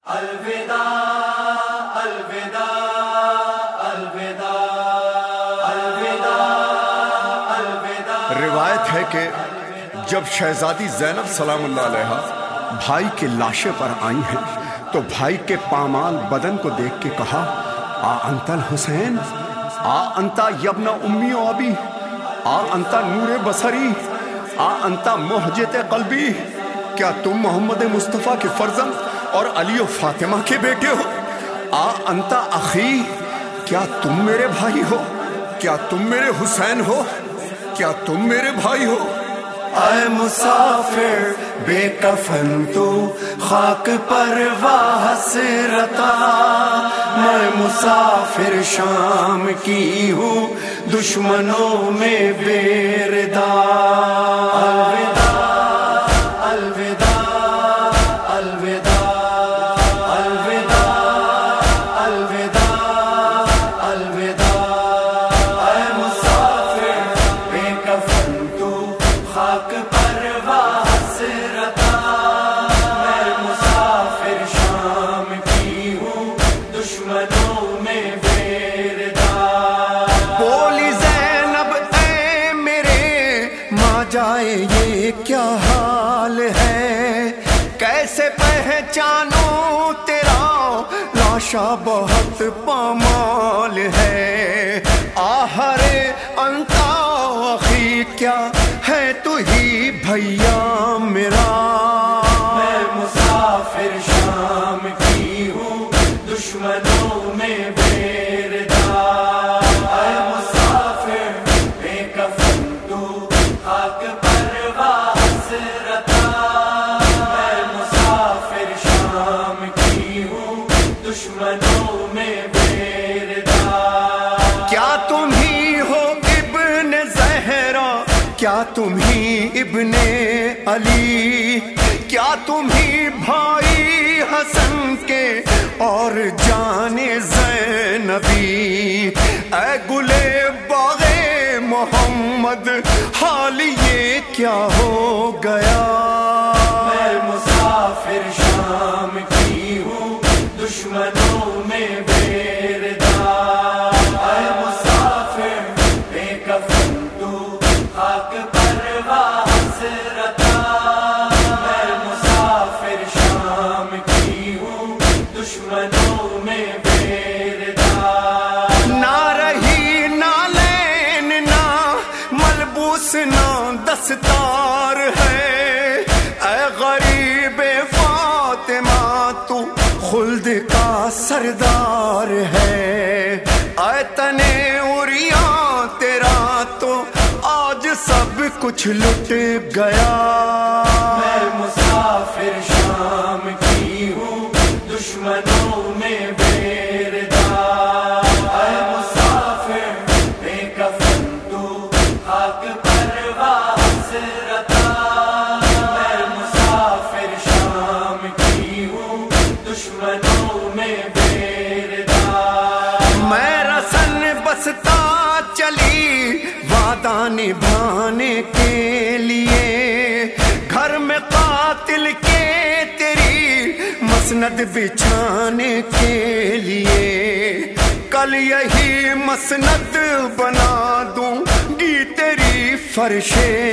الوداع الوداع الوداع الوداع الوداع۔ روایت ہے کہ جب شہزادی زینب سلام اللہ علیہا بھائی کی لاشیں پر آئی ہیں تو بھائی کے پامال بدن کو دیکھ کے کہا، آ انت الحسین، آ انت یبن امی و ابی، آ انت نور بصری، آ انت محجت قلبی۔ کیا تم محمد مصطفیٰ کے فرزند اور علی و فاطمہ کے بیٹے ہو؟ آ انت اخی، کیا تم میرے بھائی ہو؟ کیا تم میرے حسین ہو؟ کیا تم میرے بھائی ہو؟ اے مسافر بے کفن تو خاک پر واہ حسرتا، میں مسافر شام کی ہوں دشمنوں میں بے ردا۔ الوداع الوداع الوداع الوداع الوداع۔ اے مسافر بے کفن تو خاک پر واہ حسرتا، میں مسافر شام کی ہوں دشمنوں میں بے ردا۔ بولی زینب اے میرے ماں جائے یہ کیا حال ہے، کیسے پہچانوں تیرا لاشا بہت پامال ہے۔ آہرے انتا اخی، کیا ہے تو ہی بھیا میرا، میں مسافر شام کی ہوں دشمنوں میں بے ردا۔ اے مسافر بے کفن تو خاک پر واہ حسرتا، میں مسافر شام کی ہوں دشمنوں میں بے ردا۔ کیا تم ہی ہو ابن زہرا، کیا تم ہی ابن علی، کیا تم ہی بھائی حسن کے اور جان زینبی؟ اے گلے باغ محمد حال یہ کیا ہو گیا، میں مسافر شام کی ہوں دشمنوں میں بے ردا۔ اے مسافر بے کفن تو خاک پر واہ حسرتا، میں مسافر شام کی ہوں دشمنوں میں بے ردا۔ نہ رہی نہ لین نہ ملبوس نہ دستار ہے، اے غریب فاطمہ تو خلد کا سردار ہے۔ اے تنے اریاں تیرا تو آج سب کچھ لٹ گیا، میں مسافر شام کی ہوں دشمنوں میں بے ردا۔ اے مسافر بے کفن تو خاک پر واہ حسرتا، میں مسافر شام کی ہوں دشمنوں میں بے ردا۔ میں رسن بستا چلی وعدہ نبھانے کے لیے، گھر میں قاتل کے تیری مسند بچھانے کے لیے، کل یہی مسند بنا دوں گی تیری فرش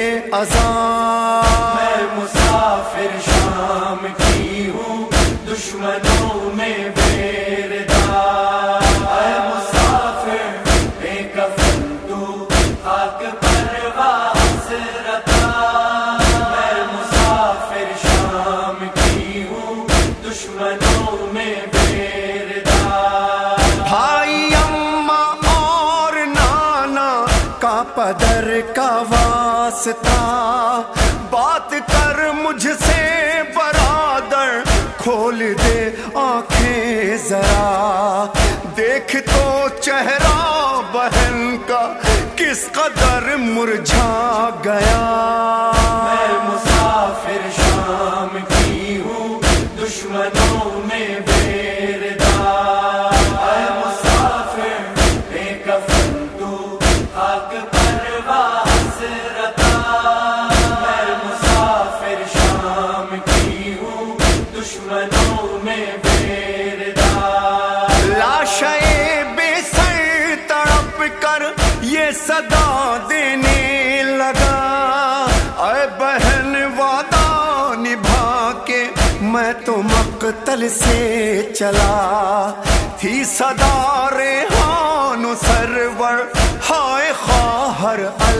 اذاں۔ میں مسافر شام کی ہوں دشمنوں میں بے ردا۔ اے مسافر بے کفن تو خاک پر واہ حسرتا، میں مسافر شام کی ہوں دشمنوں میں بے ردا۔ بھائی اماں اور نانا کا پدر کا واسطہ، بات کر مجھ سے برادر، کھول دے آنکھیں ذرا، دیکھ تو چہرہ بہن کا کس قدر مرجھا گیا۔ میں مسافر شام کی ہوں دشمنوں میں بے ردا۔ اے مسافر بے کفن تو خاک پر واہ حسرتا، میں مسافر شام کی ہوں دشمنوں میں بے مقتل سے چلا تھی صدا ریحان سرور ہائے خواہر